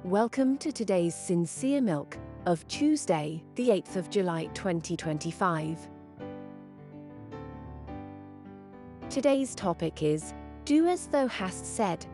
Welcome to today's Sincere Milk of Tuesday, the 8th of July 2025. Today's topic is, Do as thou hast said.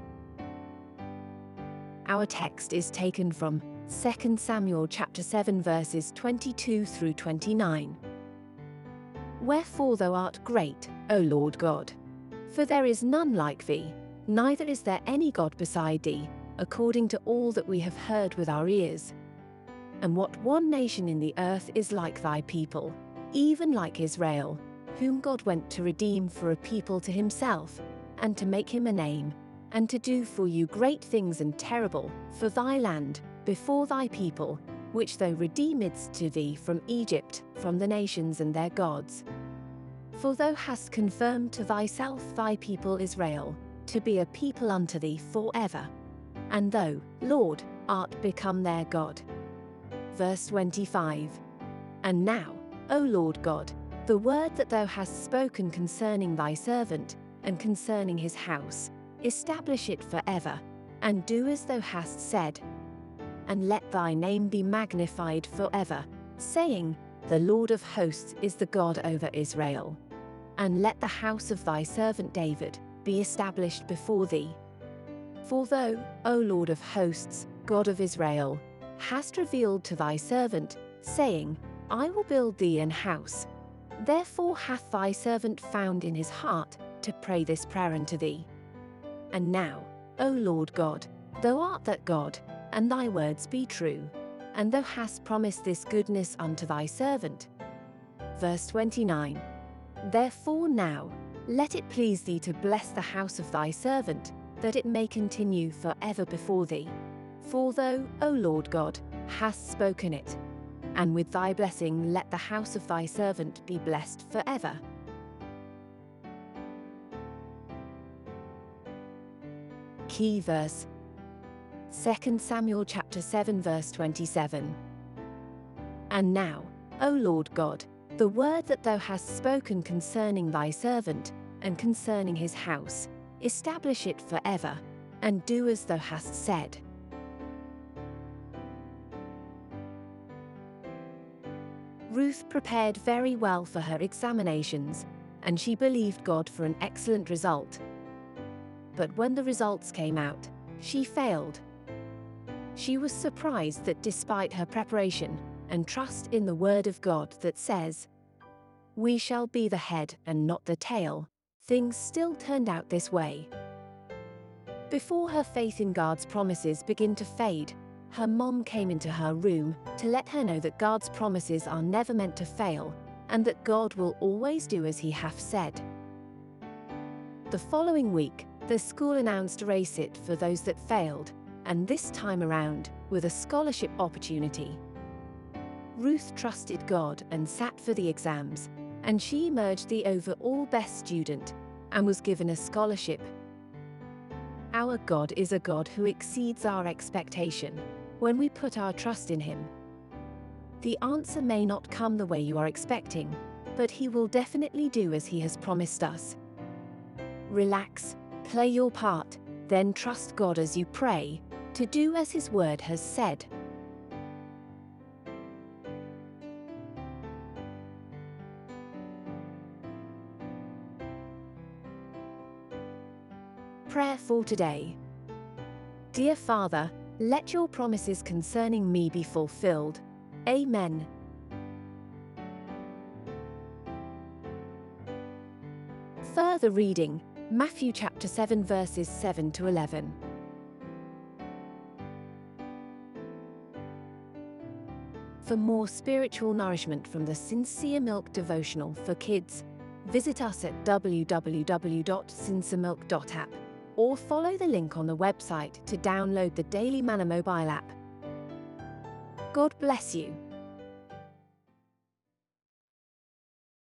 Our text is taken from 2 Samuel chapter 7 verses 22 through 29. Wherefore thou art great, O Lord God. For there is none like thee, neither is there any God beside thee, according to all that we have heard with our ears. And what one nation in the earth is like thy people, even like Israel, whom God went to redeem for a people to himself, and to make him a name, and to do for you great things and terrible, for thy land, before thy people, which thou redeemedst to thee from Egypt, from the nations and their gods. For thou hast confirmed to thyself thy people Israel, to be a people unto thee forever. And thou, Lord, art become their God. Verse 25. And now, O Lord God, the word that thou hast spoken concerning thy servant, and concerning his house, establish it forever, and do as thou hast said. And let thy name be magnified forever, saying, The Lord of hosts is the God over Israel. And let the house of thy servant David be established before thee. For thou, O Lord of hosts, God of Israel, hast revealed to thy servant, saying, I will build thee an house. Therefore hath thy servant found in his heart to pray this prayer unto thee. And now, O Lord God, thou art that God, and thy words be true, and thou hast promised this goodness unto thy servant. Verse 29. Therefore now, let it please thee to bless the house of thy servant, that it may continue forever before thee. For thou, O Lord God, hast spoken it. And with thy blessing let the house of thy servant be blessed forever. Key verse. 2 Samuel chapter 7 verse 27. And now, O Lord God, the word that thou hast spoken concerning thy servant, and concerning his house, establish it forever, and do as thou hast said. Ruth prepared very well for her examinations, and she believed God for an excellent result. But when the results came out, she failed. She was surprised that despite her preparation and trust in the word of God that says, We shall be the head and not the tail, things still turned out this way. Before her faith in God's promises began to fade, her mom came into her room to let her know that God's promises are never meant to fail, and that God will always do as he hath said. The following week, the school announced RACIT for those that failed, and this time around, with a scholarship opportunity. Ruth trusted God and sat for the exams, and she emerged the overall best student, and was given a scholarship. Our God is a God who exceeds our expectation when we put our trust in him. The answer may not come the way you are expecting, but he will definitely do as he has promised us. Relax, play your part, then trust God as you pray, to do as his word has said. Prayer for today. Dear Father, let your promises concerning me be fulfilled. Amen. Further reading, Matthew chapter 7 verses 7 to 11. For more spiritual nourishment from the Sincere Milk devotional for kids, visit us at www.sinceremilk.app. or follow the link on the website to download the Daily Manna mobile app. God bless you.